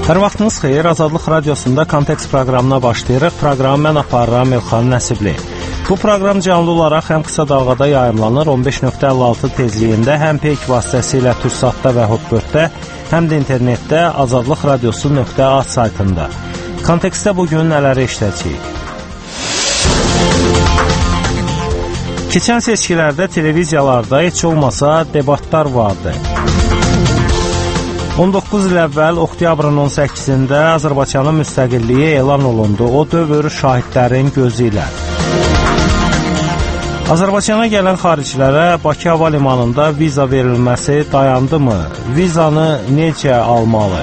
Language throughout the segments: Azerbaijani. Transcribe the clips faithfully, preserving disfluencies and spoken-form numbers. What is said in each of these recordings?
Hər vaxtınız xeyir, Azadlıq Radiosunda Kontekst proqramına başlayırıq. Proqramı mən aparıram Elxan Nəsibli. Bu proqram canlı olaraq həm qısa dalğada yayımlanır, on beş nöqtə əlli altı tezliyində, həm peyk vasitəsilə Tursatda və Hotbird-də, həm də internetdə azadlıq radiosu nöqtə a saytında. Kontekstdə bugün nələri işləyəcəyik? Keçən seçkilərdə televiziyalarda heç olmasa debatlar vardı. on doqquz il əvvəl oktyabrın on səkkizində Azərbaycanın müstəqilliyi elan olundu. O dövr şahidlərin gözü ilə. Azərbaycana gələn xaricilərə Bakı Hava Limanında viza verilməsi dayandı mı? Vizanı necə almalı?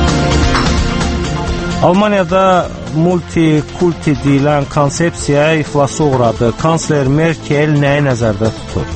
Almaniyada multikulti deyilən konsepsiya iflasa uğradı. Kansler Merkel nəyi nəzərdə tutur?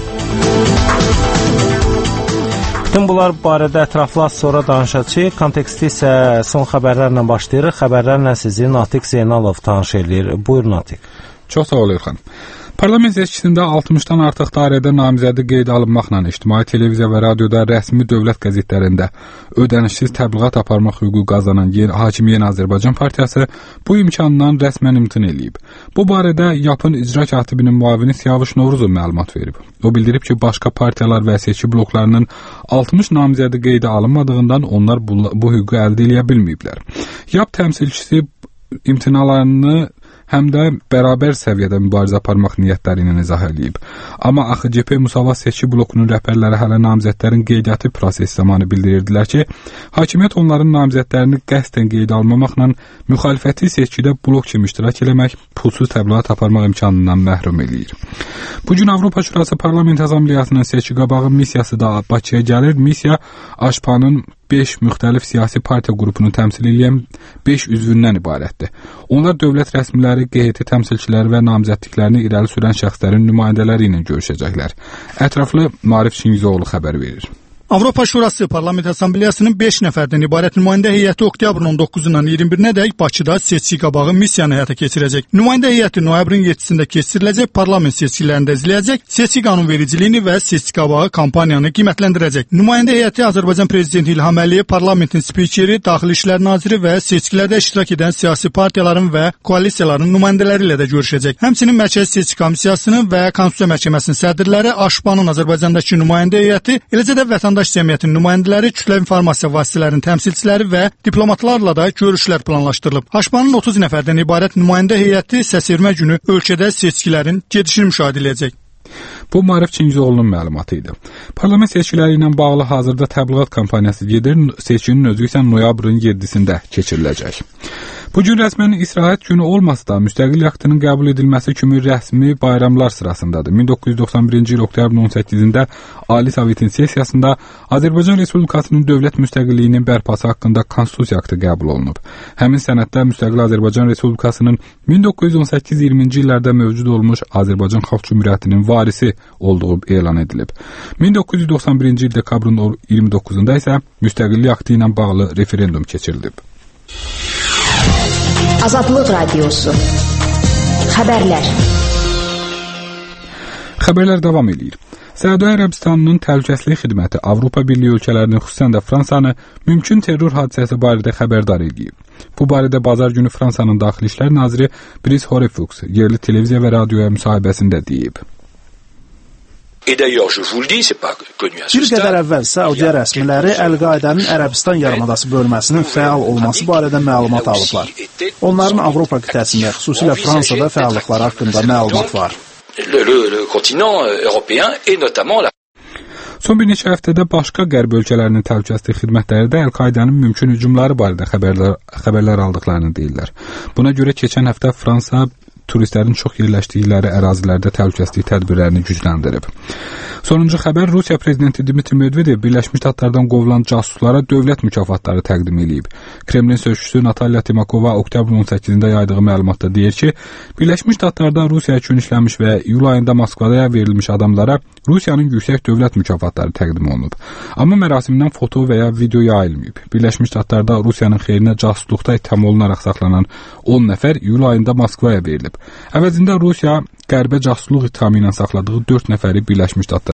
Bütün bunlar barədə ətraflı az sonra danışacağıq. Konteksti isə son xəbərlərlə başlayırıq. Xəbərlərlə sizi Natiq Zeynalov tanış edir. Buyur Natiq. Çox sağ ol İlxan. Parlament seçkisində altmışdan artıq dairədə namizədi qeydə alınmaqla ictimai televiziya və radioda rəsmi dövlət qəzetlərində ödənişsiz təbliğat aparmaq hüququ qazanan yer Hakim Yeni Azərbaycan Partiyası bu imkandan rəsmən imtina eləyib. Bu barədə YAP-ın icra katibinin müavini Siyavuş Novruzov məlumat verib. O bildirib ki, başqa partiyalar və seçki bloklarının altmış namizədi qeydə alınmadığından onlar bu, bu hüququ əldə edə bilməyiblər. YAP təmsilçisi imtinalarını həm də bərabər səviyyədə mübarizə aparmaq niyyətləri ilə izah edib. Amma A X C P Musavat seçki blokunun rəhbərləri hələ namizədlərin qeydiyyatı prosesi zamanı bildirirdilər ki, hakimiyyət onların namizədlərini qəsdən qeydə almamaqla müxalifəti seçkidə blok kimi iştirak eləmək, pulsuz təbliğat aparmaq imkanından məhrum eləyir. Bugün Avropa Şurası Parlament Assambleyasının seçki qabağı missiyası da Bakıya gəlir. Missiya A Ş P-nın beş müxtəlif siyasi partiya qrupunu təmsil edən beş üzvündən ibarətdir. Onlar dövlət rəsmiləri, Q H T təmsilçiləri və namizədliklərini irəli sürən şəxslərin nümayəndələri ilə görüşəcəklər. Ətraflı Maarif Çingizoğlu xəbər verir. Avropa Şurası Parlament Assambleyasının beş nəfərdən ibarət nümayəndə heyəti oktyabrın on doqquzundan iyirmi birinədək Bakıda seçki qabağı missiyanı həyata keçirəcək. Nümayəndə heyəti noyabrın yeddisində keçiriləcək parlament seçkilərində izləyəcək, seçki qanunvericiliyini və seçki qabağı kampaniyanı qiymətləndirəcək. Nümayəndə heyəti Azərbaycan Prezidenti İlham Əliyev, parlamentin spikeri, Daxili İşlər naziri və seçkilərdə iştirak edən siyasi partiyaların və koalisiyaların nümayəndələri ilə də görüşəcək. Həmçinin Mərkəzi Seçki Komissiyasının və Konstitusiya Məhkəməsinin sədrləri, A Ş P-nın Azərbaycandakı nümayəndə heyəti, eləcə də vətəndaş cəmiyyətin nümayəndələri, kütləvi informasiya vasitələrinin təmsilçiləri və diplomatlarla da görüşlər planlaşdırılıb. H P N-ın otuz nəfərdən ibarət nümayəndə heyəti səsvermə günü ölkədə seçkilərin gedişini müşahidə edəcək. Bu Maarif Çingizoğlu'nun məlumatı idi. Parlament seçkiləri ilə bağlı hazırda təbliğat kampaniyası gedir. Seçkinin özü isə noyabrın yeddisində keçiriləcək. Bu gün rəsmən istirahət günü olmasa da müstəqil aktının qəbul edilməsi kimi rəsmi bayramlar sırasındadır. min doqquz yüz doxsan birinci il oktyabrın on səkkizində Ali Sovetin sessiyasında Azərbaycan Respublikasının dövlət müstəqilliyinin bərpası haqqında Konstitusiya aktı qəbul olunub. Həmin sənəddə müstəqil Azərbaycan Respublikasının min doqquz yüz on səkkiz iyirminci illərdə mövcud olmuş Azərbaycan Xalq Cümhuriyyətinin varisi olduğu elan edilib. min doqquz yüz doxsan birinci il dekabrın iyirmi doqquzunda isə müstəqillik aktı ilə bağlı referendum keçirilib. Azadlıq Radiosu. Xəbərlər. Xəbərlər davam edir. Səudiyyə Ərəbistanının təhlükəsizlik xidməti Avropa Birliyi ölkələrini, xüsusən də Fransanı mümkün terror hadisəsi barədə xəbərdar edib. Bu barədə bazar günü Fransanın Daxili İşlər naziri Brice Horefux yerli televiziya və radioya müsahibəsində deyib. Bir qədər əvvəl Səudiyyə rəsmiləri Əl-Qaidənin Ərəbistan yarımadası bölməsinin fəal olması barədə məlumat alıblar. Onların Avropa qitəsində, xüsusilə Fransada fəallıqları haqqında məlumat var. Son bir neçə həftədə başqa qərb ölkələrinin təhlükəsizlik xidmətləri də Əl-Qaidənin mümkün hücumları barədə xəbərlər, xəbərlər aldıqlarını deyirlər. Buna görə keçən həftə Fransa turistlərin çox yerləşdikləri ərazilərdə təhlükəsizlik tədbirlərini gücləndirib. Sonuncu xəbər, Rusiya prezidenti Dmitri Medvedev Birləşmiş Ştatlardan qovulan casuslara dövlət mükafatları təqdim edib. Kremlin sözçüsü Natalya Timakova oktyabrın on səkkizində yaydığı məlumatda deyir ki, Birləşmiş Ştatlarda Rusiya üçün işləmiş və iyul ayında Moskvada verilmiş adamlara Rusiyanın yüksək dövlət mükafatları təqdim olunub. Amma mərasimdən foto və ya video yayılmayıb. Birləşmiş Ştatlarda Rusiyanın xeyrinə casusluqda ittiham olunaraq saxlanan on nəfər iyul ayında Moskvaya verilib. Əvəzində Rusiya qərbə casusluq ittihamı ilə saxladığı dörd nəfəri Birləşmiş Ştatlara